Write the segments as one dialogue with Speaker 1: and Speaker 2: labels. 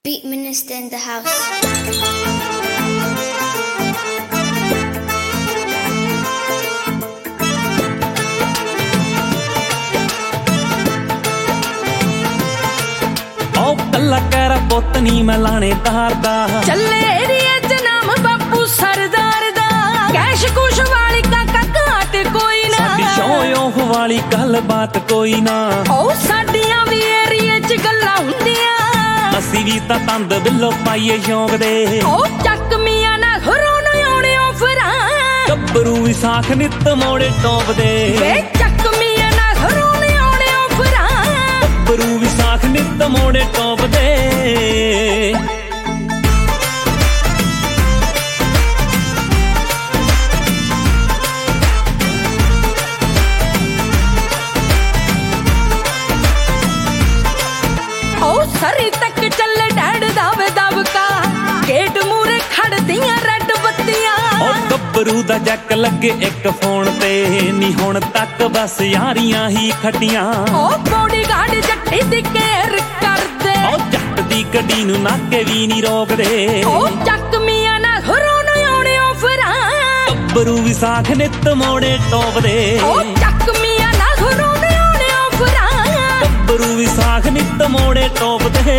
Speaker 1: Beat Minister in the house.
Speaker 2: ਕੱਲਾ ਕਹਿਰਾ ਪੁੱਤ ਨੀ ਮੈਂ ਲਾਣੇਦਾਰ ਦਾ
Speaker 3: ਚੱਲੇ ਏਰੀਏ ਚ ਨਾਮ ਬਾਪੂ ਸਰਦਾਰ ਦਾ ਕੈਸ਼ ਕੁਸ਼ ਵਾਲੀ ਕਾਕਾ ਘਾਟ ਕੋਈ ਨਾ
Speaker 2: ਸਾਡੀ ਸ਼ੌਂਹ ਵਾਲੀ ਗੱਲ ਬਾਤ ਕੋਈ ਨਾ
Speaker 3: ਉਹ ਸਾਡੀਆਂ ਵੀ ਏਰੀਏ ਚ ਗੱਲਾਂ ਹੁੰਦੀਆਂ
Speaker 2: ਅਸੀਂ ਵੀ ਤਾਂ ਤੰਦ ਬਿੱਲੋ ਪਾਈਏ ਸ਼ੌਂਕ ਦੇ
Speaker 3: ਉਹ ਚੱਕ ਮੀਆਂ ਨਾ ਘਰੋਂ ਨੂੰ ਆਉਣੇ ਆਫਰਾਂ
Speaker 2: ਗੱਭਰੂ ਵੀ ਸਾਖ ਨਿੱਤ ਮੋੜੇ ਟੋਪਦੇ
Speaker 3: ਵੇ ਚੱਕ ਮੀਆਂ ਨਾ ਘਰੋਂ ਨੂੰ ਆਉਣੇ ਆਫਰਾਂ
Speaker 2: ਗੱਭਰੂ ਵੀ ਸਾਖ ਨਿੱਤ ਮੋੜੇ ਟੋਪਦੇ
Speaker 3: ਸਰੀ ਤੱਕ ਚੱਲੇ ਡੈਡ ਦਾਵੇ ਦਬਕਾ ਗੇਟ ਮੂਰੇ ਖੜਦੀਆਂ ਰੈੱਡ ਬੱਤੀਆਂ
Speaker 2: ਉਹ ਗੱਭਰੂ ਦਾ ਜੱਕ ਲੱਗੇ ਇੱਕ ਫੋਨ ਤੇ ਨੀ ਹੁਣ ਤੱਕ ਬਸ ਯਾਰੀਆਂ ਹੀ ਖੱਟੀਆਂ
Speaker 3: ਉਹ ਬੋਡੀਗਾਰਡ ਜੱਟੀ ਦੀ ਕੇਅਰ ਕਰਦੇ
Speaker 2: ਉਹ ਜੱਟ ਦੀ ਗੱਡੀ ਨੂੰ ਨਾਕੇ ਵੀ ਨਹੀਂ ਰੋਕਦੇ
Speaker 3: ਉਹ ਚੱਕ ਮੀਆਂ ਨਾ ਘਰੋਂ ਨੂੰ ਆਉਣੇ ਆਫਰਾਂ
Speaker 2: ਗੱਭਰੂ ਵੀ ਸਾਖ ਨਿੱਤ ਮੋੜੇ ਟੋਪਦੇ
Speaker 3: ਉਹ ਚੱਕ ਮੀਆਂ ਨਾ ਘਰੋਂ ਨੂੰ ਆਉਣੇ ਆਫਰਾਂ
Speaker 2: ਗੱਭਰੂ ਵੀ ਸਾਖ ਨਿੱਤ ਮੋੜੇ ਟੋਪਦੇ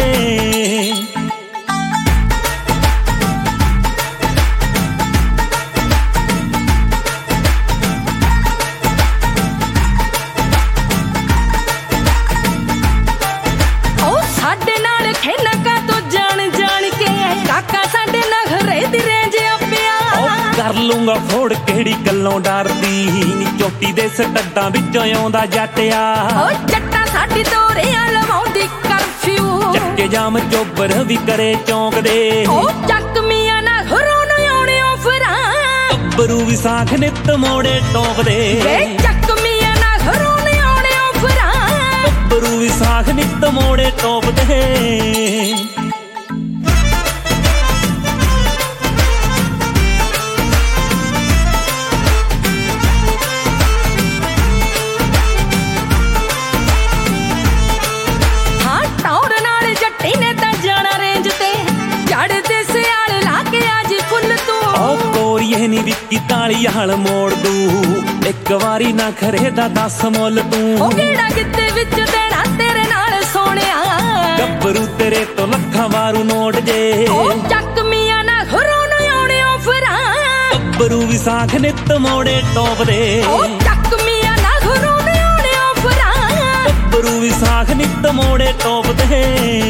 Speaker 3: ਉਹ ਸਾਡੇ ਨਾਲ ਖੇਨਕਾ ਤੋਂ ਜਾਣ ਕੇ ਕਾਕਾ ਸਾਡੇ ਨਖਰੇ ਦੀ ਰੇਂਜ ਆਪਿਆ
Speaker 2: ਉਹ ਕਰ ਲੂੰਗਾ ਫੋੜ ਕਿਹੜੀ ਗੱਲੋਂ ਡਰਦੀ ਨੀ ਚੋਟੀ ਦੇ ਸਟੱਡਾਂ ਵਿੱਚੋਂ ਆਉਂਦਾ ਜੱਟਿਆ
Speaker 3: ਉਹ ਜੱਟਾ ਸਾਡੀ ਤੋਰਿਆਂ ਲਵਾਉਂਦੀ ਕਰਫਿਊ
Speaker 2: ਚੱਕੇ ਜਾਮ ਚੋਬਰ ਵੀ ਕਰੇ ਚੌਂਕ ਦੇ
Speaker 3: ਉਹ ਚੱਕ ਮੀਆਂ ਨਾ ਘਰੋਂ ਨੂੰ ਆਉਣੇ ਆਫਰਾਂ
Speaker 2: ਗੱਭਰੂ ਵੀ ਸਾਖ ਨਿੱਤ ਮੋੜੇ ਟੋਪਦੇ
Speaker 3: ਵੇ ਚੱਕ ਮੀਆਂ ਨਾ ਘਰੋਂ ਨੂੰ ਆਉਣੇ ਆਫਰਾਂ
Speaker 2: ਗੱਭਰੂ ਵੀ ਸਾਖ ਨਿੱਤ ਮੋੜੇ ਟੋਪਦੇ ਨੀ ਵਿੱਕੀ ਤਾਲੀ ਹਾਲ ਮੋੜ ਦੂ ਇੱਕ ਵਾਰੀ ਨਾ ਖਰੇ ਦਾ ਦੱਸ ਮੁੱਲ ਤੂੰ
Speaker 3: ਉਹ ਕਿਹੜਾ ਕਿਤੇ ਵਿੱਚ ਦੇਣਾ ਤੇਰੇ ਨਾਲ ਸੋਹਣਿਆ
Speaker 2: ਗੱਭਰੂ ਤੇਰੇ ਤੋਂ ਲੱਖਾਂ ਵਾਰੂ ਨੋਟ ਜੇ
Speaker 3: ਉਹ ਚੱਕ ਮੀਆਂ ਨਾ ਘਰੋਂ ਨੂੰ ਆਉਣੇ ਆਫਰਾਂ
Speaker 2: ਗੱਭਰੂ ਵੀ ਸਾਖ ਨਿੱਤ ਮੋੜੇ ਟੋਪਦੇ
Speaker 3: ਉਹ ਚੱਕ ਮੀਆਂ ਨਾ ਘਰੋਂ ਨੂੰ ਆਉਣੇ ਆਫਰਾਂ
Speaker 2: ਗੱਭਰੂ ਵੀ ਸਾਖ ਨਿੱਤ ਮੋੜੇ ਟੋਪਦੇ